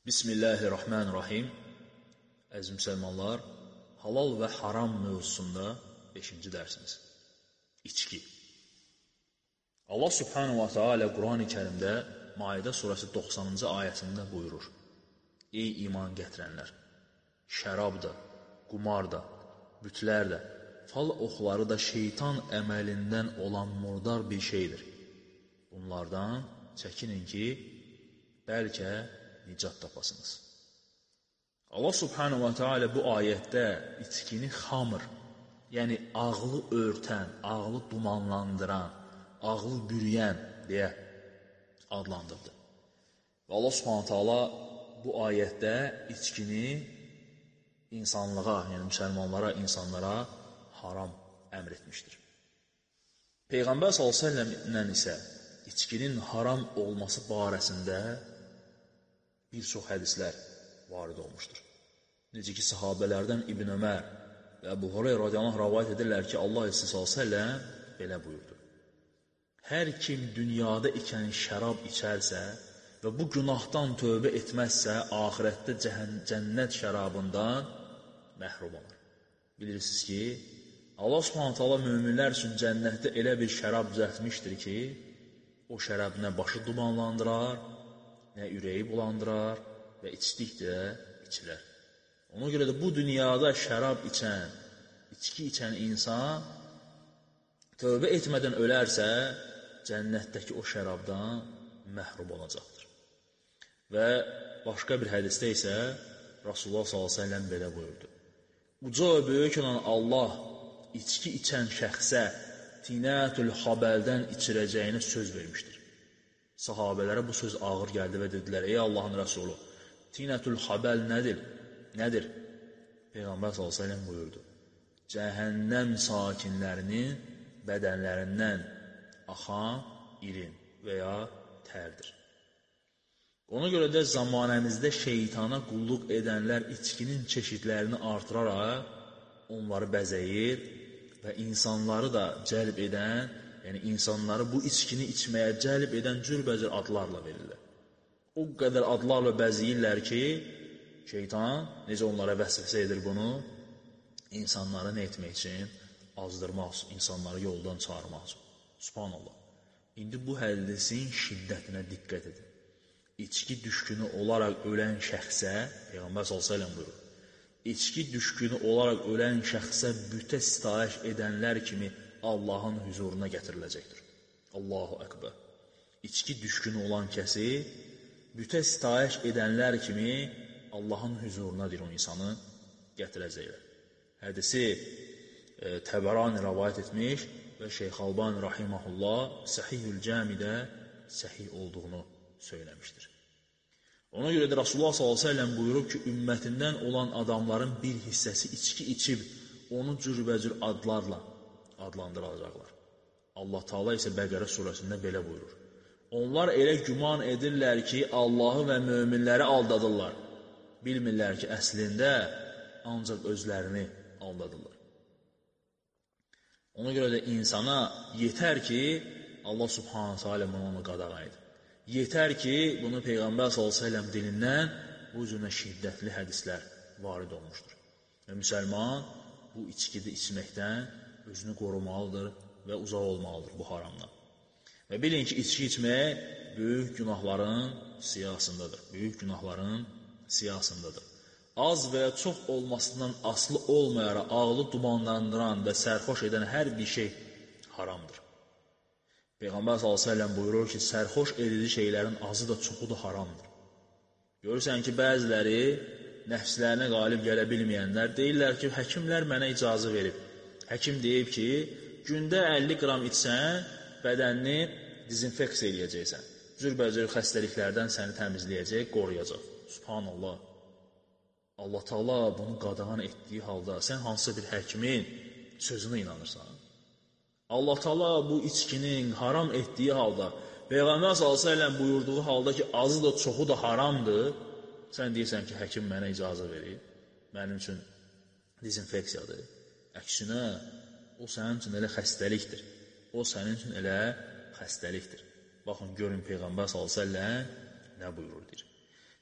Bismillahirrahmanirrahim. Əziz müsəlmanlar, halal və haram mövzusunda 5-ci dərsimiz. İçki. Allah subhanahu wa ta'ala Quran-ı Kərimdə Maidə surəsi 90-cı ayəsində buyurur: Ey iman gətirənlər! Şərab da, qumar da, bütlər də, fal oxları da şeytan əməlindən olan murdar bir şeydir. Bunlardan çəkinin ki, bəlkə nicat tapasınız. Allah subhanahu wa ta'ala bu ayətdə içkini xamr, yəni ağlı örtən, ağlı dumanlandıran, ağlı bürüyən deyə adlandırdı. Və Allah subhanahu wa ta'ala bu ayətdə içkini insanlığa, yəni müsəlmanlara, insanlara haram əmr etmişdir. Peyğəmbər s.ə.v-lə isə içkinin haram olması barəsində bir çox hədislər varid olmuşdur. Necə ki, sahabələrdən İbn Ömər və Əbu Hureyra radiyallahu anh rəvayət edirlər ki, Allah s.ə.v belə buyurdu: Hər kim dünyada ikən şərab içərsə və bu günahdan tövbə etməzsə, axirətdə cənnət şərabından məhrum olur. Bilirsiniz ki, Allah subhanətəala möminlər üçün cənnətdə elə bir şərab düzəltmişdir ki, o şərab nə başı dumanlandırar, nə ürəyi bulandırar və içdikdə içilər. Ona görə də bu dünyada şərab içən, içki içən insan tövbə etmədən ölərsə, cənnətdəki o şərabdan məhrum olacaqdır. Və başqa bir hədisdə isə Rasulullah s.ə.v belə buyurdu: Uca və böyük olan Allah içki içən şəxsə tinətül xabəldən içirəcəyinə söz vermişdir. Sahabələrə bu söz ağır gəldi və dedilər: Ey Allahın Rəsulu, tinətül xabəl nədir? Nədir? Peyğəmbər s.ə.v buyurdu: Cəhənnəm sakinlərinin bədənlərindən axan irin və ya tərdir. Ona görə də zamanəmizdə şeytana qulluq edənlər içkinin çeşidlərini artıraraq onları bəzəyir və insanları da cəlb edən, yəni insanları bu içkini içməyə cəlb edən cürbəcür adlarla verirlər. O qədər adlarla bəzəyirlər ki, şeytan necə onlara vəsvəsə edir bunu? İnsanları nə etmək üçün? Azdırmaq üçün, insanları yoldan çağırmaq üçün. Subhanallah. İndi bu hədisin şiddətinə diqqət edin. İçki düşkünü olaraq ölən şəxsə, Peyğəmbər s.ə.v buyurur, İçki düşkünü olaraq ölən şəxsə bütə sitayiş edənlər kimi Allahın huzuruna gətiriləcəkdir. Allahu Əkbər. İçki düşkünü olan kəsi bütə sitayiş edənlər kimi Allahın huzuruna o insanı gətirəcəklər. Hədisi Təbərani rəvayət etmiş və Şeyx Albani rahiməhullah Səhihül Camidə səhih olduğunu söyləmişdir. Ona görə də Rasulullah s.ə.v buyurub ki, ümmətindən olan adamların bir hissəsi içki içib, onu cürbəcür adlarla adlandıracaqlar. Allah Teala isə Bəqərə surəsində belə buyurur: Onlar elə güman edirlər ki, Allahı və möminləri aldadırlar. Bilmirlər ki, əslində ancaq özlərini aldadırlar. Ona görə də insana yetər ki, Allah subhanətə alə onu qadağan edir. Yetər ki, bunu Peyğəmbər s.ə.v dilindən bu cürlə şiddətli hədislər varid olmuşdur. Və müsəlman bu içkide içməkdən özünü qorumalıdır və uzaq olmalıdır bu haramdan. Və bilin ki, içki içmək böyük günahların siyasındadır. Böyük günahların siyasındadır. Az və ya çox olmasından asılı olmayaraq ağlı dumanlandıran və sərxoş edən hər bir şey haramdır. Peyğəmbər s.ə.v buyurur ki, sərxoş edici şeylərin azı da çoxu da haramdır. Görürsən ki, bəziləri nəfslərinə qalib gələ bilməyənlər deyirlər ki, həkimlər mənə icazə verib. Həkim deyib ki, gündə 50 qram içsən, bədənini dezinfeksiya eləyəcəksən. Cürbəcür xəstəliklərdən səni təmizləyəcək, qoruyacaq. Subhanallah. Allah Teala bunu qadağan etdiyi halda sən hansısa bir həkimin sözünə inanırsan? Allah Teala bu içkinin haram etdiyi halda, Peyğəmbər s.ə.v buyurduğu halda ki, azı da çoxu da haramdır, sən deyirsən ki, həkim mənə icazə verir, mənim üçün dezinfeksiyadır. Əksinə, o sənin üçün elə xəstəlikdir. O sənin üçün elə xəstəlikdir. Baxın, görün Peyğəmbər s.ə.v nə buyurur deyir.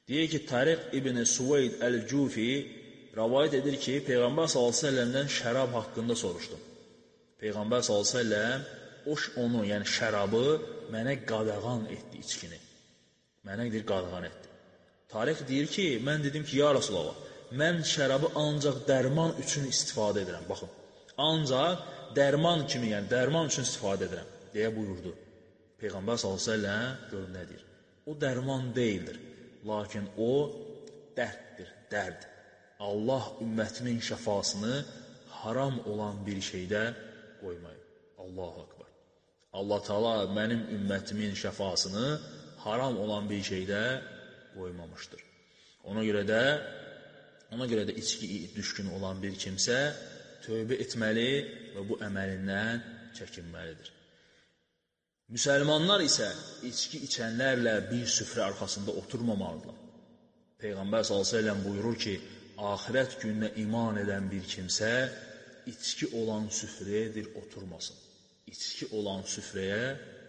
Deyir ki, Tariq İbn Suveyd Əl-Cufi rəvayət edir ki, Peyğəmbər s.ə.v-dən şərab haqqında soruşdum. Peyğəmbər s.ə.v onu, yəni şərabı mənə qadağan etdi, içkini. Mənə deyir, qadağan etdi. Tariq deyir ki, mən dedim ki, ya Rasulallah, mən şərabı ancaq dərman üçün istifadə edirəm. Baxın, ancaq dərman kimi, yəni dərman üçün istifadə edirəm, deyə buyurdu. Peyğəmbər s.ə.v görün nə deyir? O dərman deyildir, lakin o dərddir, dərd. Allah ümmətinin şəfasını haram olan bir şeydə qoymayıb. Allahu akbar. Allah Taala mənim ümmətimin şəfasını haram olan bir şeydə qoymamışdır. Ona görə də içki düşkün olan bir kimsə tövbə etməli və bu əməlindən çəkinməlidir. Müsəlmanlar isə içki içənlərlə bir süfrə arxasında oturmamalıdırlar. Peyğəmbər s.ə.v buyurur ki, axirət gününə iman edən bir kimsə içki olan süfrəyə oturmasın. İçki olan süfrəyə